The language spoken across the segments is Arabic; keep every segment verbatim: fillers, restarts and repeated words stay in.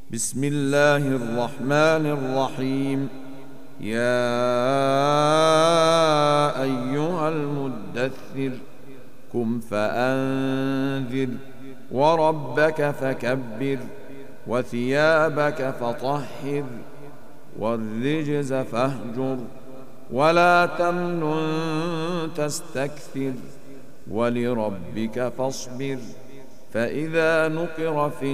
بسم الله الرحمن الرحيم. يا أيها المدثر قم فأنذر وربك فكبر وثيابك فطهر والرجز فاهجر ولا تمنن تستكثر ولربك فاصبر فإذا نقر في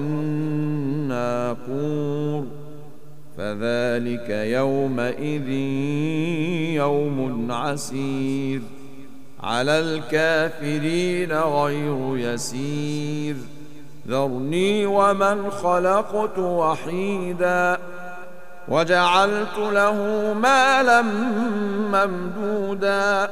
الناقور فذلك يومئذ يوم عسير على الكافرين غير يسير. ذرني ومن خلقت وحيدا وجعلت له مالا ممدودا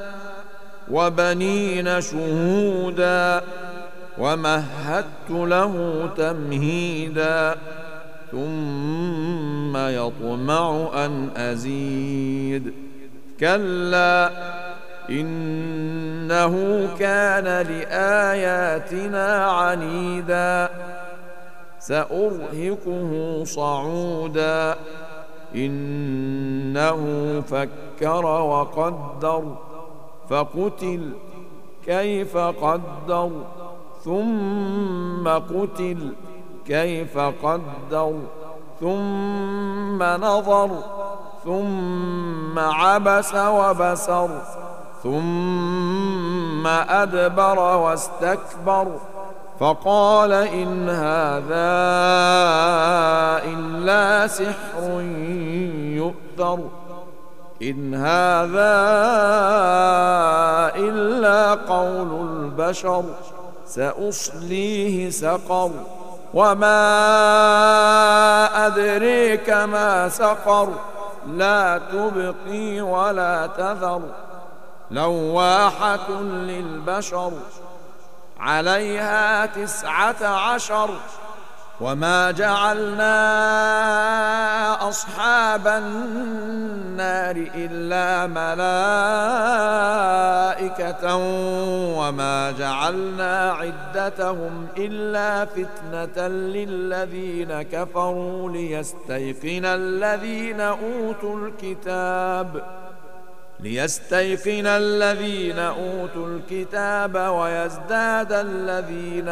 وبنين شهودا ومهدت له تمهيدا ثم يطمع أن أزيد كلا إنه كان لآياتنا عنيدا سأرهقه صعودا إنه فكر وقدر فقتل كيف قدر ثم قتل كيف قدر ثم نظر ثم عبس وبسر ثم أدبر واستكبر فقال إن هذا إلا سحر يؤثر إن هذا إلا قول البشر سأصليه سقر وما أدريك ما سقر لا تبقي ولا تذر لواحة للبشر عليها تسعة عشر وما جعلنا أصحاب النار إلا ملائكة وما جعلنا عدتهم إلا فتنة للذين كفروا ليستيقن الذين أوتوا الكتاب ليستيقن الذين أوتوا الكتاب ويزداد الذين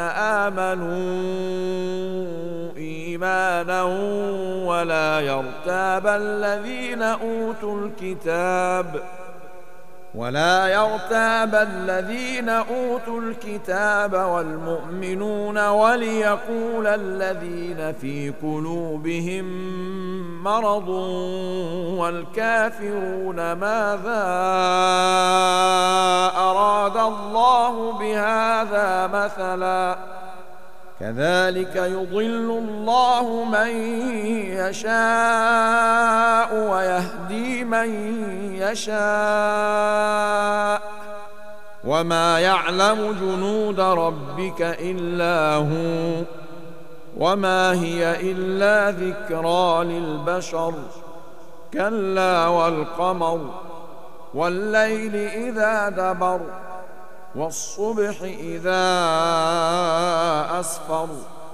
آمنوا إيمانا ولا يرتاب الذين أوتوا الكتاب ولا يرتاب الذين أوتوا الكتاب والمؤمنون وليقول الذين في قلوبهم مرض والكافرون ماذا أراد الله بهذا مثلا كذلك يضل الله من يشاء ويهدي من يشاء وما يعلم جنود ربك إلا هو وما هي إلا ذكرى للبشر كلا والقمر والليل إذا دبر والصبح إذا أسفر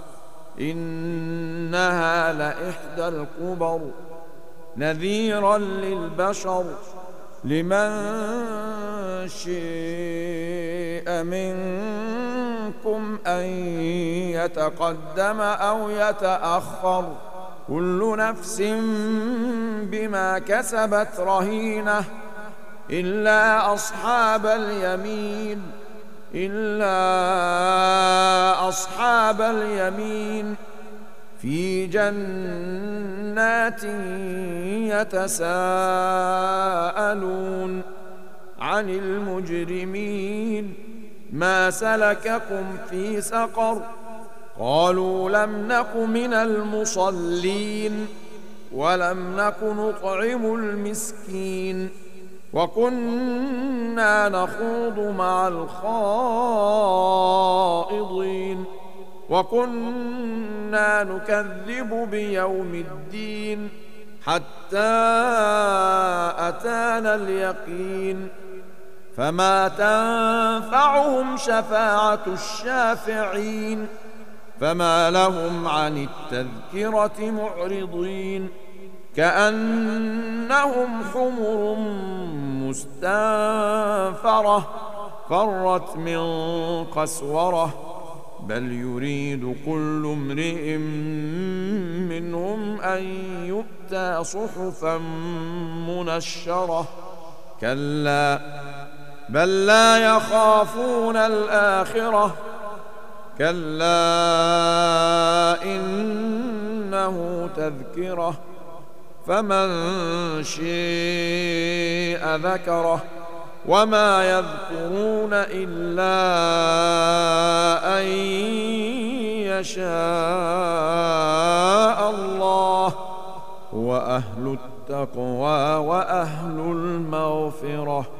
إنها لإحدى الكبر نذيرا للبشر لمن شاء منكم أن يتقدم أو يتأخر كل نفس بما كسبت رهينة إلا أصحاب اليمين إلا أصحاب اليمين في جنات يتساءلون عن المجرمين ما سلككم في سقر قالوا لم نك من المصلين ولم نك نطعم المسكين وكنا نخوض مع الخائضين وكنا نكذب بيوم الدين حتى أتانا اليقين فما تنفعهم شفاعة الشافعين فما لهم عن التذكرة معرضين كأنهم حمر مستنفرة فرت من قسورة بل يريد كل امرئ منهم أن يؤتى صحفا منشرة كلا بل لا يخافون الآخرة كلا إنه تذكرة فمن شاء ذكره وما يذكرون إلا أن يشاء الله هو أهل التقوى وأهل المغفرة